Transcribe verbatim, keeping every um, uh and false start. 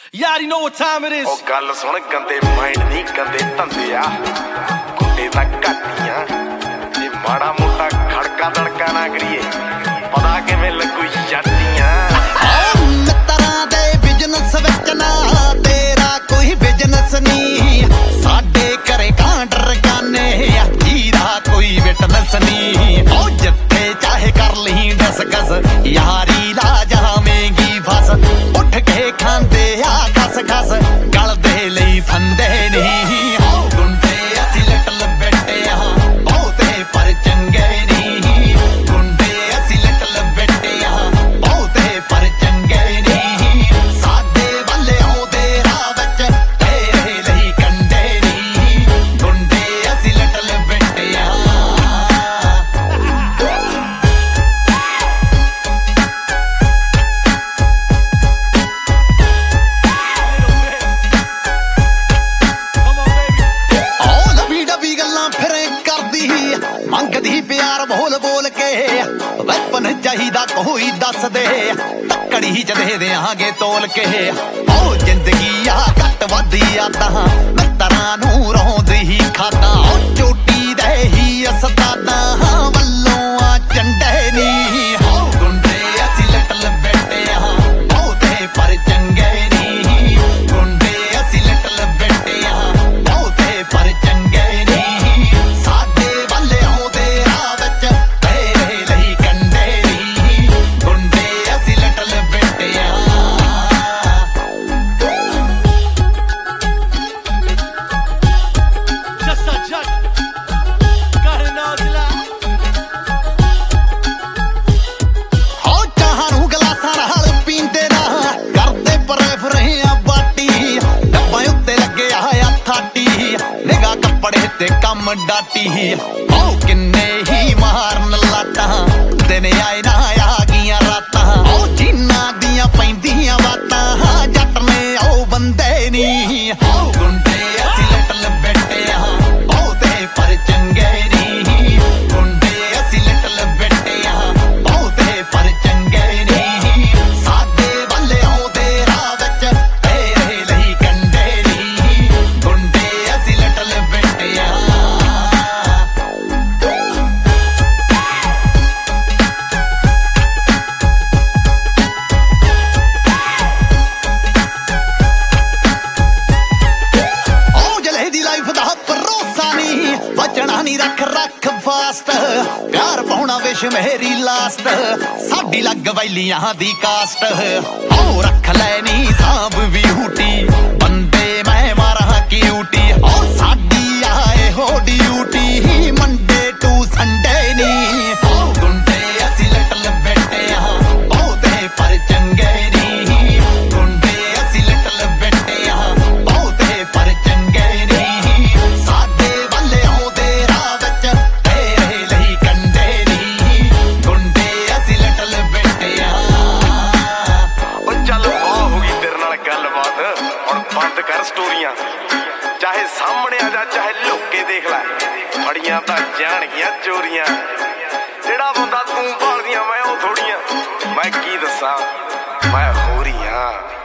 You already know what time it is. ਉਹ ਗੱਲ ਸੁਣ ਗੰਦੇ ਮਾਈਂਡ ਨਹੀਂ ਗੰਦੇ ਧੰਦੇ ਆ ਕੁੱਤੇ ਤਾਂ ਘੱਟੀਆਂ ਜੇ ਮਾੜਾ ਮੋਟਾ ਖੜਕਾ ਦੜਕਾ ਨਾ ਕਰੀਏ ਪਤਾ ਕਿਵੇਂ ਲੱਗੂ ਜੱਟੀਆਂ ਮਿੱਤਰਾਂ ਦੇ ਬਿਜ਼ਨਸ ਵਿੱਚ ਨਾ ਤੇਰਾ ਕੋਈ ਬਿਜ਼ਨਸ ਨਹੀਂ ਸਾਡੇ ਘਰੇ ਕਾਂਡਰ ਕਾਨੇ ਜੀਰਾ ਕੋਈ ਵਿਟਨੈਸ ਨਹੀਂ ਉਹ ਜਿੱਥੇ ਚਾਹੇ ਕਰ ਲਈ ਡਿਸਕਸ ਯਾਰੀ ਲਾ ਜਾਵੇਂਗੀ ਫਸ ਉੱਠ ਕੇ ਖਾਂਦੇ ਆ ਖਸ ਖਸ ਗਲ ਦੇ ਲਈ ਫੰਦੇ ਨਹੀਂ ਗੁੰਡੇ ਅਸੀਂ ਲਿਟਲ ਬੈਠੇ ਆ ਬਹੁਤੇ ਪਰ ਚੰਗੇ ਨਹੀਂ ਗੁੰਡੇ ਅਸੀਂ ਲਿਟਲ ਬੈਠੇ ਆ ਬਹੁਤੇ ਪਰ ਚੰਗੇ ਨਹੀਂ ਸਾਡੇ ਵੱਲੇ ਆਉਂਦੇ ਰਾਹ ਵਿੱਚ ਤੇਰੇ ਲਈ ਕੰਡੇ ਨਹੀਂ ਗੁੰਡੇ ਅਸੀਂ ਲਿਟਲ ਬੈਠੇ ਆ ਮੰਗਦੀ ਪਿਆਰ ਬੋਲ ਬੋਲ ਕੇ ਵੈਪਨ ਚਾਹੀਦਾ ਕੋਈ ਦੱਸ ਦੇ ਤੱਕੜੀ ਚ ਦੇ ਦਿਆਂਗੇ ਤੋਲ ਕੇ ਉਹ ਜ਼ਿੰਦਗੀ ਆ ਘੱਟ ਵੱਧੀ ਆ ਤਾਂ ਮਿੱਤਰਾਂ ਨੂੰ ਰੋਂਦੀ ਹੀ ਖਾਦਾ ਉਹ ਚੋਟੀ ਦੇ ਹੀ ਅਸਤਾਦਾਂ ਵੱਲੋਂ ਆ ਚੰਡੇ ਨਹੀਂ ਉਹ ਗੁੰਡੇ ਅਸੀਂ ਲਿਟਲ ਬੈਠੇ ਆ ਬਹੁਤੇ ਪਰ ਚੰਗੇ ਨਹੀਂ ਗੁੰਡੇ ਅਸੀਂ ਲਿਟਲ ਬੈਠੇ ਆ ਬਹੁਤੇ ਪਰ ਚੰਗੇ ਨਹੀਂ ਸਾਡੇ ਵੱਲੇ ਆਉਂਦੇ ਰਾਹ ਵਿੱਚ ਤੇਰੇ ਲਈ ਕੰਡੇ ਨਹੀਂ ਗੁੰਡੇ ਅਸੀਂ ਲਿਟਲ ਬੈਠੇ ਆ Just a jut. Got it all July. ਹੋ ਚਾਹਾਂ ਨੂੰ ਗਲਾਸਾਂ ਨਾਲ ਪੀਂਦੇ ਨਾ ਕਰਦੇ ਪ੍ਰੈਫਰ ਆ ਬਾਟੀ ਡੱਬਾਂ ਉੱਤੇ ਲੱਗਿਆ ਆ ਥਾਟੀ ਨਿਗਾ ਕੱਪੜੇ ਤੇ ਕੰਮ ਡਾਟੀ ਉਹ ਕਿੰਨੇ ਹੀ ਮਾਰਨ ਲਾਟਾਂ ਦਿਨ ਆਏ ਨਾ ਆ ਗਈਆਂ ਰਾਤਾਂ ਉਹ ਜਿੰਨਾਂ ਦੀਆਂ ਪੈਂਦੀਆਂ ਬਾਤਾਂ ਜੱਟ ਨੇ ਉਹ ਬੰਦੇ ਨਹੀਂ ਉਹ ਗੁੰਡੇ ਅਸੀਂ ਲਿਟਲ ਬੈਠੇ ਆ ਬਹੁਤੇ ਪਰ ਚੰਗੇ ਨਹੀਂ ਗੁੰਡੇ ਅਸੀਂ ਲਿਟਲ ਬੈਠੇ ਆ ਬਹੁਤੇ ਪਰ ਚੰਗੇ ਨਹੀਂ ਸਾਡੇ ਵੱਲੇ ਆਉਂਦੇ ਰਾਹ ਵਿੱਚ ਤੇਰੇ ਲਈ ਕੰਡੇ ਨਹੀਂ ਗੁੰਡੇ ਅਸੀਂ ਲਿਟਲ ਬੈਠੇ ਆ ਉਹ ਜਲੇ ਦੀ ਲਾਈਫ ਦਾ ਭਰੋਸਾ ਨਹੀਂ ਬਚਣਾ ਨਹੀਂ ਰੱਖ ਰੱਖ ਫਾਸਟ ਪਿਆਰ ਪਾਉਣਾ ਵਿਸ਼ ਮੇਰੀ ਲਾਸਟ ਸਾਡੀ ਲੱਗ ਵੈਲੀਆਂ ਦੀ ਕਾਸਟ ਉਹ ਰੱਖ ਲੈ ਨੀ ਸਾਂਭ ਵੀ ਹੂਟੀ ਬੰਦੇ ਮੈਂ ਮਾਰਾਂ ਕਿਊਟੀ ਉਹ ਸਾਡੀ ਆਏ ਹੋ ਡਿਊਟੀ ਮੰਡੇ ਟੂ ਸੰਡੇ ਨਹੀਂ ਉਹ ਗੁੰਡੇ ਅਸੀਂ ਲਿਟਲ ਬੈਠੇ ਆ ਬਹੁਤੇ ਪਰ ਚੰਗੇ ਨਹੀਂ ਗੁੰਡੇ ਅਸੀਂ ਲਿਟਲ ਬੈਠੇ ਆ ਬਹੁਤੇ ਪਰ ਚੰਗੇ ਨਹੀਂ ਸਾਡੇ ਵੱਲੇ ਆਉਂਦੇ ਰਾਹ ਵਿੱਚ ਤੇਰੇ ਲਈ ਕੰਡੇ ਨਹੀਂ ਗੁੰਡੇ ਅਸੀਂ ਲਿਟਲ ਬੈਠੇ ਆ ਉਹ ਚੱਲ ਬਾਹ ਹੋ ਗਈ ਤੇਰੇ ਨਾਲ ਗੱਲਬਾਤ ਹੁਣ ਬੰਦ ਕਰ ਸਟੋਰੀਆਂ ਚਾਹੇ ਸਾਹਮਣੇ ਆ ਜਾ ਚਾਹੇ ਲੁੱਕ ਕੇ ਦੇਖ ਲੈ ਫੜੀਆਂ ਤਾਂ ਜਾਣਗੀਆਂ ਚੋਰੀਆਂ ਜਿਹੜਾ ਬੰਦਾ ਤੂੰ ਭਾਲਦੀਆਂ ਮੈਂ ਉਹ ਥੋੜੀਆਂ ਮੈਂ ਕੀ ਦੱਸਾਂ ਮੈਂ ਹੋ ਰਹੀ ਆ